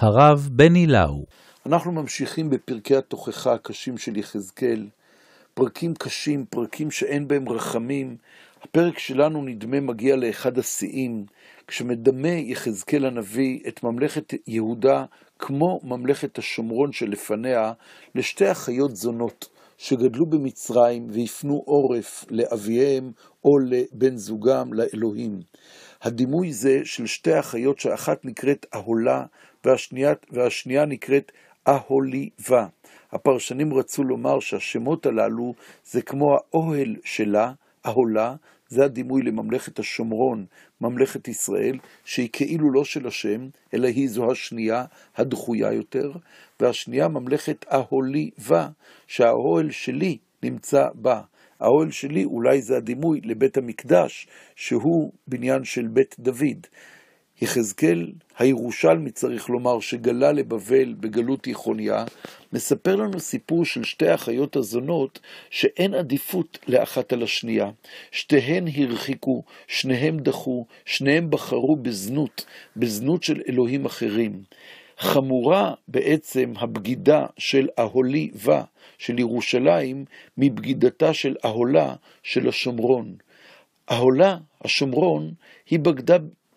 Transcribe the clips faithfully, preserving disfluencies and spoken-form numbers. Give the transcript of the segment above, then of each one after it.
הרב בני לאו. אנחנו ממשיכים בפרקי התוכחה הקשים של יחזקאל, פרקים קשים, פרקים שאין בהם רחמים. הפרק שלנו נדמה מגיע לאחד השיאים, כשמדמה יחזקאל הנביא את ממלכת יהודה כמו ממלכת השומרון שלפניה לשתי אחיות זונות שגדלו במצרים והפנו עורף לאביהם או לבן זוגם, לאלוהים. הדימוי זה של שתי אחיות שאחת נקראת אהולה והשנייה, והשנייה נקראת אהוליבה. הפרשנים רצו לומר שהשמות הללו זה כמו האוהל שלה, אהולה, זה הדימוי לממלכת השומרון, ממלכת ישראל, שהיא כאילו לא של השם, אלא היא זו השנייה הדחויה יותר, והשנייה ממלכת אהוליבה, שהאוהל שלי נמצא בה. האוהל שלי אולי זה הדימוי לבית המקדש, שהוא בניין של בית דוד. יחזקאל הירושלמי, צריך לומר, שגלה לבבל בגלות יחוניה, מספר לנו סיפור של שתי אחיות הזונות שאין עדיפות לאחת על השנייה. שתיהן הרחיקו, שניהם דחו, שניהם בחרו בזנות, בזנות של אלוהים אחרים. חמורה בעצם הבגידה של אהוליבה של ירושלים מבגידתה של אהולה של השומרון. אהולה, השומרון, היא בגדה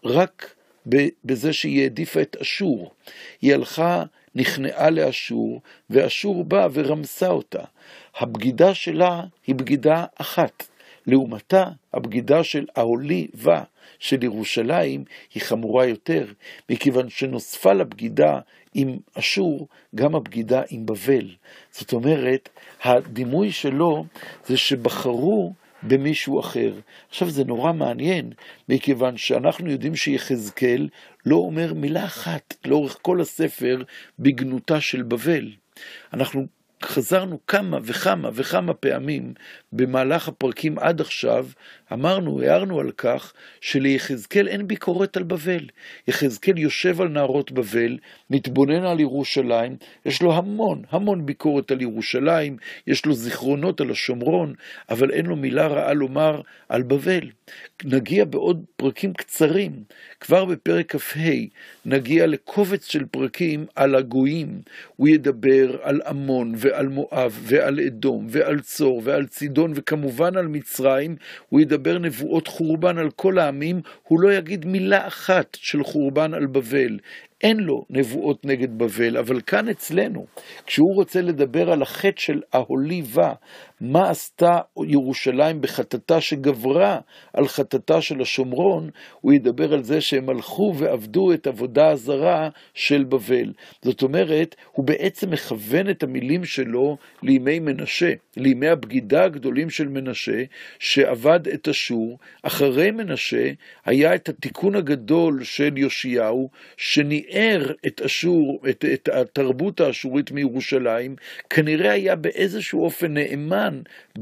רק בזה שהיא העדיפה את אשור. היא הלכה, נכנעה לאשור, ואשור בא ורמסה אותה. הבגידה שלה היא בגידה אחת. לעומתה, הבגידה של אהוליבה של ירושלים היא חמורה יותר, מכיוון שנוספה לבגידה עם אשור, גם הבגידה עם בבל. זאת אומרת, הדימוי שלו זה שבחרו במישהו אחר. עכשיו זה נורא מעניין, מכיוון שאנחנו יודעים שיחזקאל לא אומר מילה אחת לאורך כל הספר בגנותה של בבל. אנחנו חזרנו כמה וכמה וכמה פעמים במהלך הפרקים עד עכשיו, אמרנו, הערנו על כך שליחזקאל אין ביקורת על בבל. יחזקאל יושב על נהרות בבל, מתבונן על ירושלים, יש לו המון, המון ביקורת על ירושלים, יש לו זיכרונות על השומרון, אבל אין לו מילה רעה לומר על בבל. נגיע בעוד פרקים קצרים, כבר בפרק כ"ה, נגיע לקובץ של פרקים על הגויים. הוא ידבר על עמון ועל מואב ועל אדום ועל צור ועל צידון וכמובן על מצרים. הוא ידבר נבואות חורבן על כל העמים, הוא לא יגיד מילה אחת של חורבן על בבל. אין לו נבואות נגד בבל, אבל כאן אצלנו, כשהוא רוצה לדבר על החטא של אהוליבה, מה עשתה ירושלים בחטאתה שגברה על חטאתה של השומרון, הוא ידבר על זה שהם הלכו ועבדו את עבודה הזרה של בבל. זאת אומרת, הוא בעצם מכוון את המילים שלו לימי מנשה, לימי הבגידה הגדולים של מנשה, שעבד את אשור. אחרי מנשה היה את התיקון הגדול של יאשיהו, שניער את אשור, את, את התרבות האשורית מירושלים, כנראה היה באיזשהו אופן נאמן,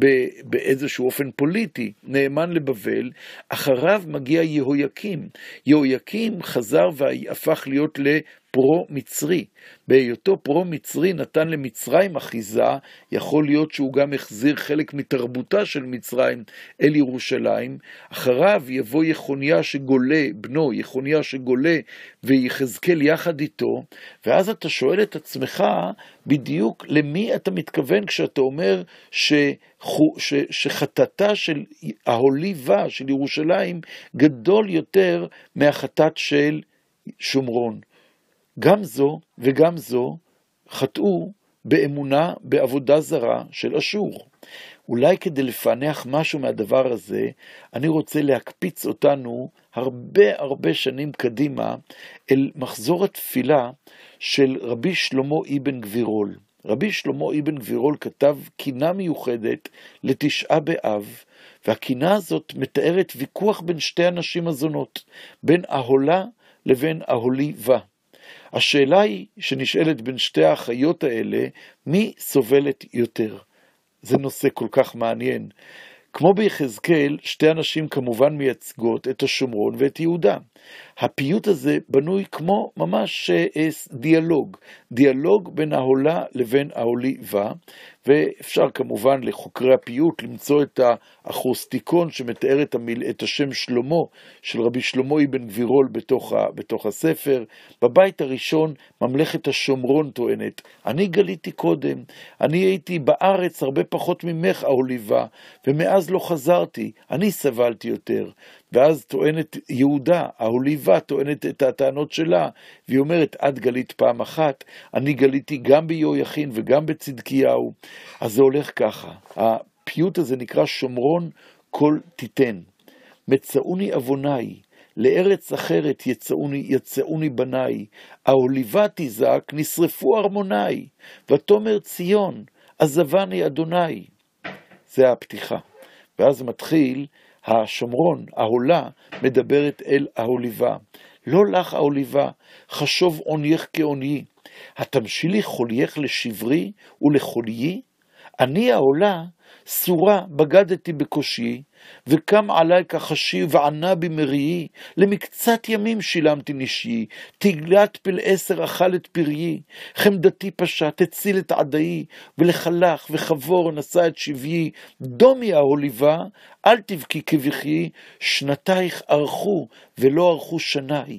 באיזשהו אופן פוליטי, נאמן לבבל. אחריו מגיע יהויקים. יהויקים חזר והפך להיות לפרו-מצרי. בהיותו פרו-מצרי נתן למצרים אחיזה, יכול להיות שהוא גם החזיר חלק מתרבותה של מצרים אל ירושלים. אחריו יבוא יחוניה שגולה, בנו יחוניה שגולה, ויחזקאל יחד איתו, ואז אתה שואל את עצמך בדיוק למי אתה מתכוון כשאתה אומר ש... ש... שחטאתה של אהוליבה של ירושלים גדול יותר מהחטאת של שומרון. גם זו וגם זו חטאו באמונה בעבודה זרה של אשור. אולי כדי לפענח משהו מהדבר הזה, אני רוצה להקפיץ אותנו הרבה הרבה שנים קדימה אל מחזור התפילה של רבי שלמה אבן גבירול. רבי שלמה אבן גבירול כתב קינה מיוחדת לתשעה באב, והקינה הזאת מתארת ויכוח בין שתי הנשים הזונות, בין אהולה לבין אהוליבה. השאלה היא שנשאלת בין שתי האחיות האלה, מי סובלת יותר? זה נושא כל כך מעניין. כמו ביחזקאל, שתי אנשים כמובן מייצגות את השומרון ואת יהודה. הפיוט הזה בנוי כמו ממש דיאלוג, דיאלוג בין העולה לבין העוליבה, ואפשר כמובן לחוקרי הפיוט למצוא את האחרוסטיקון שמתאר את, המיל, את השם שלמה של רבי שלמה אבן גבירול בתוך, ה, בתוך הספר. בבית הראשון ממלכת השומרון טוענת, אני גליתי קודם, אני הייתי בארץ הרבה פחות ממך העוליבה, ומאז לא חזרתי, אני סבלתי יותר. ואז טוענת יהודה, העוליבה טוענת את הטענות שלה, והיא אומרת, את גלית פעם אחת, אני גליתי גם ביהויכין וגם בצדקיהו. אז זה הולך ככה, הפיוט הזה נקרא שומרון כל תיתן. מצאוני אבוני, לארץ אחרת יצאוני, יצאוני בניי, העוליבה תזעק, נשרפו ארמוני, ותאמר ציון, עזבני אדוני. זה הפתיחה. ואז מתחיל השומרון, העולה, מדברת אל העוליבה. לא לך העוליבה, חשוב עונייך כעוניי. התמשילי חולייך לשברי ולחוליי? אני העולה, סורה בגדתי בקושי, וקם עלי כחשי וענה במריי, למקצת ימים שילמתי נשיי, תגלת פל עשר אכל את פריי, חמדתי פשע, תציל את עדאי, ולחלך וחבור נשא את שביי, דומי העוליבה, אל תבכי כבכי, שנתייך ארכו ולא ארכו שניי.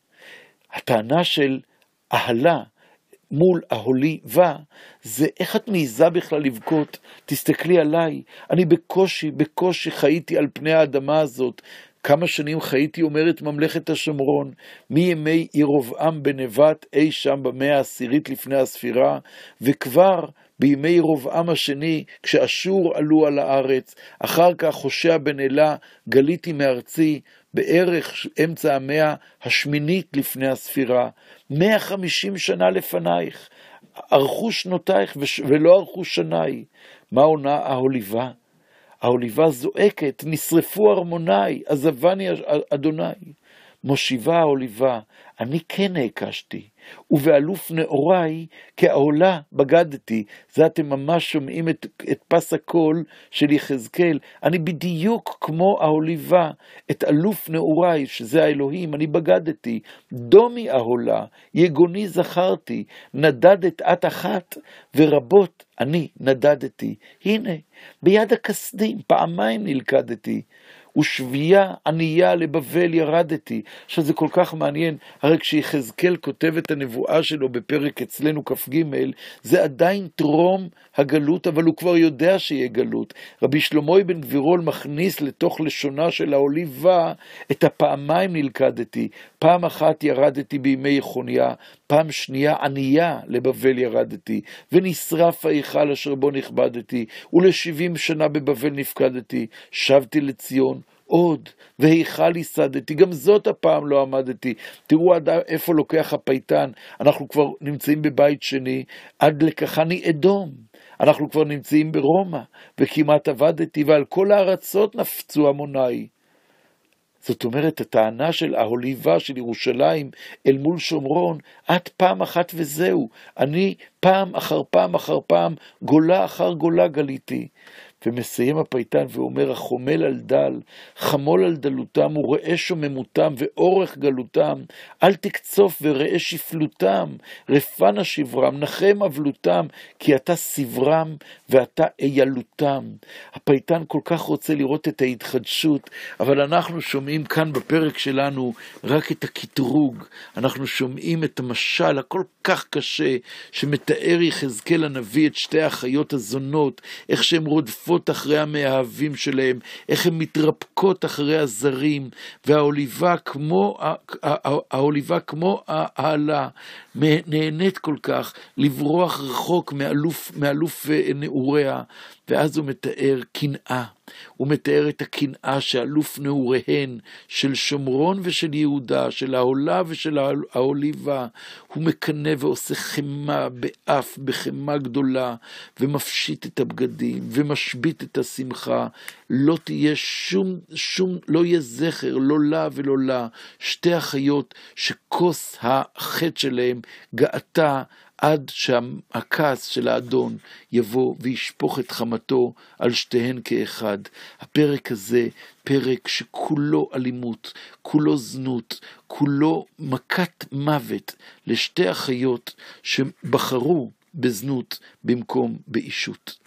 הטענה של אהלה, מול ההוליבה, זה איך את מעיזה בכלל לבכות, תסתכלי עליי, אני בקושי, בקושי חייתי על פני האדמה הזאת, כמה שנים חייתי, אומרת ממלכת השומרון, מימי ירובעם בנבט אי שם במאה העשירית לפני הספירה, וכבר בימי ירובעם השני, כשאשור עלו על הארץ, אחר כך הושע בן אלה, גליתי מארצי, בערך אמצע המאה השמינית לפני הספירה, מאה וחמישים שנה לפנייך, ארכו שנותייך ולא ארכו שניי. מה עונה ההוליבה? ההוליבה זועקת, נשרפו ארמוני, עזבני אדוני. מושיבה ההוליבה, אני כן נעקשתי, ובאלוף נאוריי כעולה בגדתי. זה אתם ממש שומעים את, את פס הקול של יחזקאל, אני בדיוק כמו ההוליבה, את אלוף נאוריי, שזה האלוהים, אני בגדתי. דומי ההולה, יגוני זכרתי, נדדת את אחת, ורבות אני נדדתי. הנה, ביד הכסדים, פעמיים נלכדתי. ושבייה ענייה לבבל ירדתי. עכשיו זה כל כך מעניין, הרי כשיחזקאל כותב את הנבואה שלו בפרק אצלנו כ"ג, זה עדיין טרום הגלות, אבל הוא כבר יודע שיהיה גלות. רבי שלמה אבן גבירול מכניס לתוך לשונה של ההוליבה את הפעמיים נלכדתי. פעם אחת ירדתי בימי יחוניה, פעם שנייה ענייה לבבל ירדתי, ונשרף ההיכל אשר בו נכבדתי, ולשבעים שנה בבבל נפקדתי, שבתי לציון, עוד, והיכל יסדתי, גם זאת הפעם לא עמדתי. תראו עד איפה לוקח הפייטן, אנחנו כבר נמצאים בבית שני, עד לקחני אדום, אנחנו כבר נמצאים ברומא, וכמעט עבדתי, ועל כל הארצות נפצו המוני. זאת אומרת, הטענה של ההוליבה של ירושלים אל מול שומרון, את פעם אחת וזהו, אני פעם אחר פעם אחר פעם, גולה אחר גולה גליתי. ומסיים הפייטן ואומר, החומל על דל, חמול על דלותם, וראה שוממותם ואורך גלותם, אל תקצוף וראה שפלותם, רפנה שברם, נחם אבלותם, כי אתה סברם ואתה איילותם. הפייטן כל כך רוצה לראות את ההתחדשות, אבל אנחנו שומעים כאן בפרק שלנו רק את הקטרוג, אנחנו שומעים את המשל הכל כך קשה, שמתאר יחזקאל הנביא את שתי החיות הזונות, איך שהן רודפות אחרי המאהבים שלהם, איך הן מתרפקות אחרי הזרים, והאוליבה כמו, האוליבה כמו העלה, נהנית כל כך לברוח רחוק מאלוף, מאלוף נעוריה, ואז הוא מתאר קנאה, הוא מתאר את הקנאה שאלוף נעוריהן, של שומרון ושל יהודה, של העולה ושל האוליבה, הוא מקנה ועושה חמה באף, בחמה גדולה, ומפשיט את הבגדים, ומשבית את השמחה, לא תהיה שום, שום, לא יהיה זכר, לא לה ולא לה, שתי החיות שכוס החטא שלהם גאתה עד שהכעס של האדון יבוא וישפוך את חמתו על שתיהן כאחד. הפרק הזה פרק שכולו אלימות, כולו זנות, כולו מכת מוות לשתי החיות שבחרו בזנות במקום באישות.